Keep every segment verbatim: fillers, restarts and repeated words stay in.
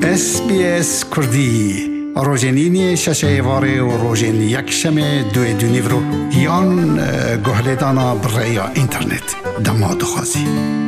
اس بی اس کردی روزنینی شش واره و روزن یک شنبه دو دنیورو یان گهلدانا برای اینترنت دماد خازی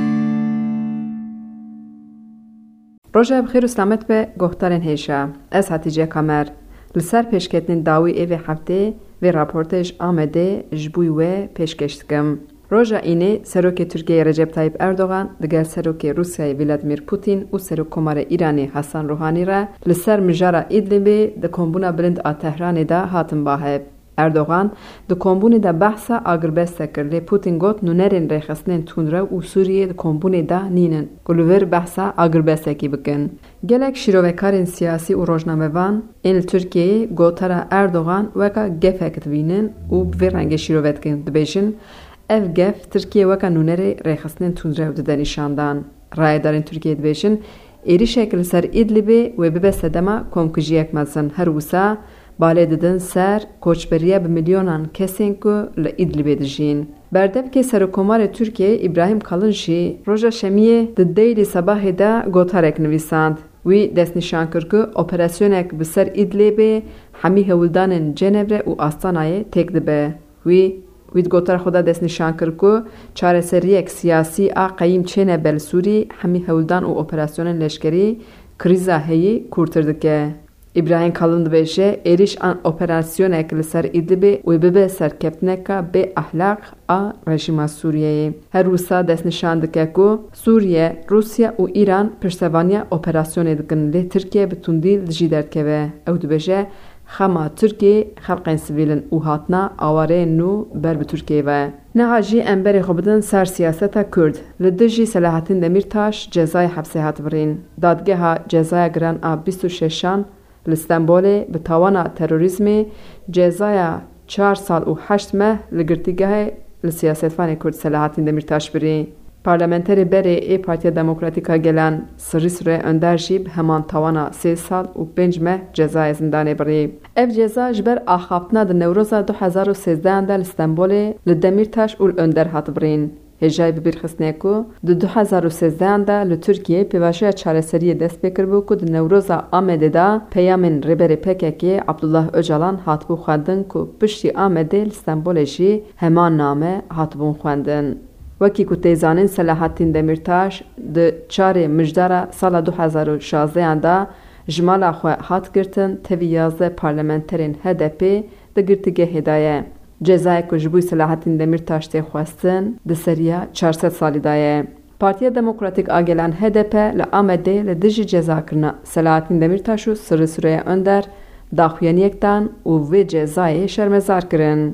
روزه بخیر و سلامت به گهترین هیشه از حتیجه کامر لسر پیشکتنین داوی ایوه هفته و راپورتش آمده جبوی و پیشکشتگم. روزا اینه سروک ترکیه رجب طایب اردوغان دگر سروک روسیای ولادیمیر پوتین و سروک کمار ایرانی حسن روحانی را لسر مجارا ایدلیبی ده کمبونا بلند آ تهران دا هاتم باهب. اردوغان ده کمبونی دا بحثا آگربسته کرده پوتین گوت نونرین ریخستنین تونره و سوریه ده کمبونی دا نینن. گلوور بحثا آگربسته کی بکن. گلک شیروکارین سیاسی و روزنامه وان این ترکیه گوتارا اردوغان وکا گفکت بینن و بویرنگ شیروکن دبیشن اف گف ترکیه وکا نونره ریخستنین تونره و ده نشاندان. رای دارین ترکیه دبیشن ایری شکل سر ایدلیبی و ببسته دما کمکجیک مزن هر وسا باله ددن سر کوچبریه به میلیونان کسین که لایدلیبی دجین. بردب که سرکومار ترکیه ابراهیم کالنشی روزا شمیه ده دیلی صباح دا گوتارک نویساند. وی دست نشان کرد که اپراسیونک بسر ایدلیبی همی هولدان جنبره و آستانای تک دبه. وی وید گوتر خدا دست نشان کرد که چاره سریک سیاسی آقایم چینه بل سوری همی هولدان و اپراسیون لشکری کریزا هی کورتردکه. ابراهیم کالند بیشه ایریش آن اپراسیون اکل سر ایدلیبی و ببه سرکفتنکا به اخلاق آ رژیم سوریه. هر روسا دست نشان دکه که سوریه، روسیا و ایران پشتوانیا اپراسیون دکن لی ترکیه بتوندیل جیدرد که به او دبیشه خما ترکیه خلقین سویلن و هاتنا آواره نو بر به ترکیه و نهاجی انبری خوبدن سر سیاستا کرد لدجی صلاحتین دمیرتاش جزای حبسه هات برین. دادگه ها جزای گران آب بیست و ششان لستنبول به توانا تروریسمی جزای چهار سال و هشت ماه لگرتیگه لسیاستفان کرد صلاحتین دمیرتاش برین. پارلمانتری بری ای پارتی دموکراتیکا گلان سریس ره اندر جیب همان توانا سه سال و پنج ماه جزای زندانی بری. اف جزا جبر آخافتنا ده نوروزا دو هزار و سیزده اندر استنبول لدمیرتاش اول اندر هات برین. هجای ببیر خستنه که ده دو هزار و سیزده اندر لترکیه پیوشه چاره سری دست بکر بو که ده نوروزا آمده دا پیامن ربر پککی عبدالله اجالان هات بو خواندن که پشتی آمده لستنبولشی همان نامه هات بو خواندن. وکی که تیزانین صلاحتین دمیرتاش ده چاره مجدار سال دو هزار و شازده انده جمالا خواه هات گرتن توی یازده پارلمنترین هدپی ده گرتگه هدایه. جزای که جبوی صلاحتین دمیرتاش تی خواستن ده سریا چهارصد سالی دایه. پارتی دموکراتیک آگلان هدپ لآمده لدجی جزا کرنا صلاحتین دمیرتاشو سر سوره اندر داخویانیکتان و وی جزای شرمزار کرن.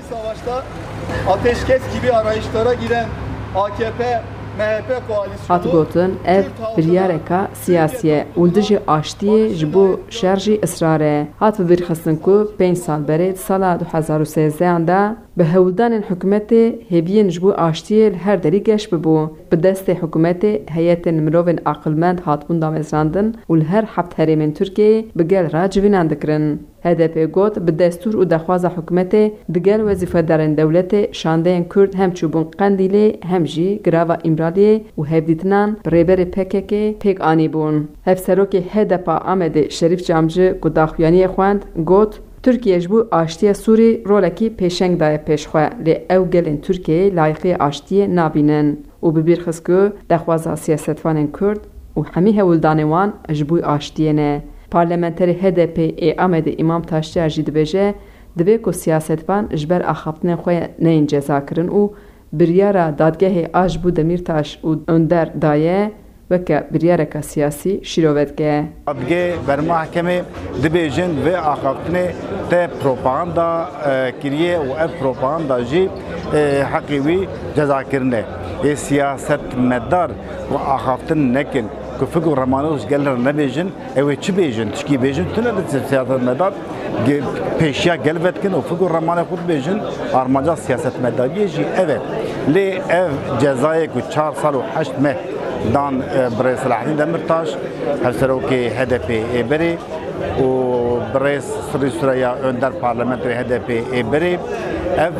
Ateşkes gibi arayışlara giren A K P M H P koalisyonu hat gotin ev biryareka siyasiye uldiji aştiye jibo şerji ısrare hat bir xastin ku pênc sal bere sala du hezar û sêzdeh da bi hewldanên hikûmetê hêbiyên ji bo aştiyê li her derî geş bibû. Bi destê hikûmetê heyetên mirovên aqilmend hatbûn damezrandin û li her heft herêmên Tirkiyeyê bi gel re civînan dikirin. H D P got bi destûr û dexwaza hikûmetê di gel wezîfedarên dewletê şandeyên Kurd hem çûbûn Qendîlê hem jî girava İmraliyê û hevdîtinan bi rêberê P K K pêk anîbûn. Hevserokê H D P Amedê Şerîf Camcı ku daxuyaniyê xwend got Türkiye ji bo aştiya Sûrî rolekî pêşeng daye pêşxwe lê ew gelên Tirkiyeyê layıqiyê aştiyê nabînin û bi bîr xist ku dexwaza siyasetvanên Kurd û hemî hewldanên wan ji bo aştiyê ne. Parlamenterê H D P ê Amedê İmam Taşçıyer jî dibêje divê ku siyasetvan ji ber axaftinên xwe neyên ceza kirin û biryara dadgehê a ji bo Demirtaş û Önder daye weke biryareka siyasî şîrovetge. Dadgeh bermahkemê dibêjin vê axaftinê te propaganda kiriye û ev propaganda jî heqê wî cezakirin e. Ê siyasetmedar û axaftin nekin ku figur remanoj gelir nebêjin ew ê çi bêjin tişkî bêjin tune li siyasetmedar pêşiya gel vetkin û figur remanê xwe bêjin armanca siyasetmedariyê jî ev e. Lê ev cezayê ku çar sal û heşt meh dan birê Selahattin Demirtaş hevserokê H D P ê berê û birê Sirî Süreyya Önder parlamenterê H D P ê berê ev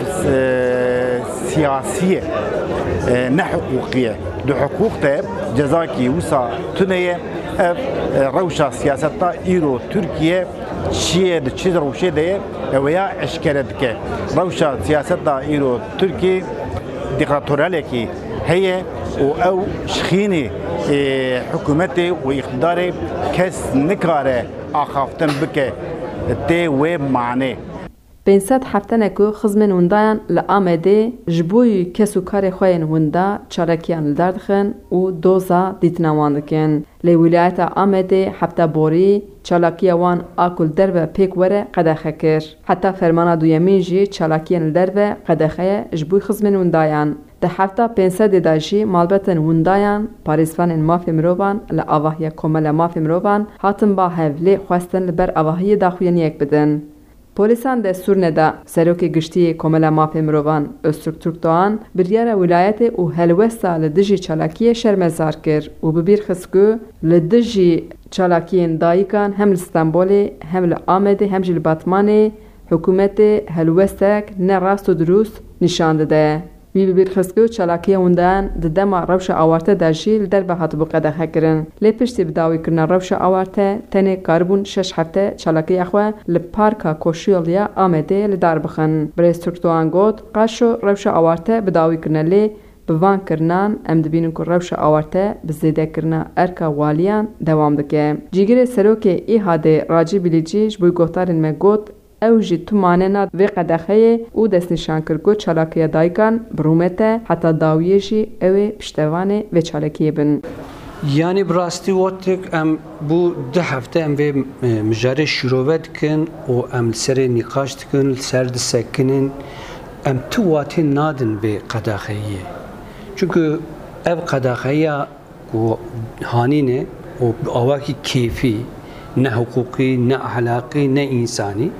siyasî ye ne hukûkiye. Di hukûk te cezakî wisa tuneye ev rewşa siyaseta îro Tirkiye çiye de çiz rewşe de veya eşkere dike. Rewşa siyaseta îro Tirkiye diktatörleki heye o ev şxînî hükümeti ve iktidarı kes nikare axaftin bike te ve mane. پێنسەد هەفتەنێک و خزمên windayان li Amedê ji bo kes û karê xwe yên winda çalakiyan li der dixin û doza dîtina wan dikin. Lê wîlayeta Amedê hefta borî çalakiya wan a ku li derve pêk were qedexe kir. Heta fermana duyemîn jî çalakiyên li derve qedexeye ji bo xizmên windayan. Di hefta pênsedê de jî malbatên windayan parêzvanên mafê mirovan li avahiya komela mafê mirovan hatin bahev lê xwestin li ber avahiyê daxuyan yek bidin. Polîsan destûr neda serokê giştiyê komela mafê mirovan Öztürk Türkdoğan biryara wilayetê û helwesta li dijî çalakiyê şermezar kir û bi bîr xist ku li dijî çalakiyên dayikan hem li Stenbolê hem li Amedê hem jî li Batmanê hikûmetê helwestek ne rast û durûst nîşan dide. Wî bi bîr xist ku çalakiya windayan di dema rewşa awarte de jî li derve hatibû qedexe kirin. Lê piştî bi dawîkirina rewşa awarte tenê karibûn şeş hefte çalakiya xwe li Parka Koşuyoliya Amedê li dar bixin. Birêz Türkdoğan got qaşo rewşa awarte bi dawîkirine lê bi van kirinan em dibînin ku rewşa awarte bi zêdekirina erka waliyan dewam dike. Cîgirê serokê İHADê Racî Bilîcî ji bo guhdarên me got ew jî tu manena vê qedexeyê û destnîşan kir ku çalakiya dayikan bi rûmete heta dawiyê jî ew ê piştevanê vê çalakiyê bin. Yani bi rastî watek em bu di hefte em vê mijarê şîrove dikin û em li serê nîqaş dikin, li ser disekinin em tu watê nadin vê qedexeyê. Çünkü ev qedexeya ku hanîne û bi awakî kêfî ne hukukî ne ahlakî ne insani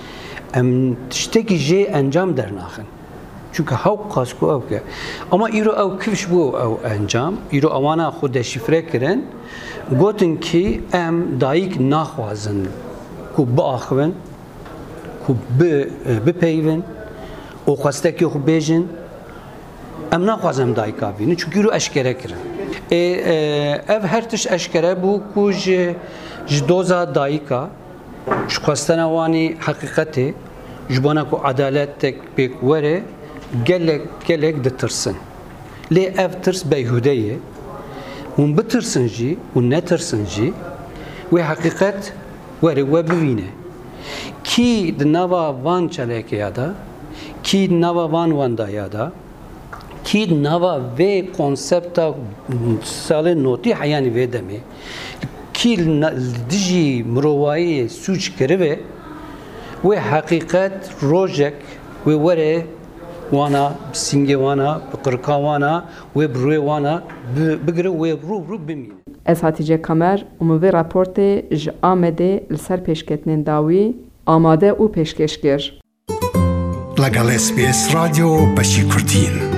em tiştekî jê encam dernaxin. Çünkü hewk qas ku ew ke. Ama îro ew kivş bû ew encam, îro ewana xwe deşifre kirin, gotin ki em dayîk naxwazin ku biaxivin, ku bipeyvin, û xwestekê xwe bêjin, em naxwazin em dayîka bînin, çünkü îro eşkere kirin. E, ev her tiş eşkere bû ku ji ji doza dayîka ji xwestena wanî heqîqetê ji bona ku adaletek pêk were gelek gelek ditirsin. Lê ev tirs beyhude ye hûn bitirsin jî û netirsin jî wê heqîqet were we bivîne. Kî di nava van çalakiya da, kî di nava van wendaya da, kî di nava vê konsepta salê notî heyanî vê demê kî dijî mirovayî sûç kirive wê heqîqet rojek wê were wana singê wana bi qirka wana wê bi rûyê wana bigire wê rû rû bimîne. Ez Hatice Kamer û min vê raportê ji Amedê li ser pêşketinên dawî amade û pêşkêş kir. Legal S B S Radio Beşî Kurdîn.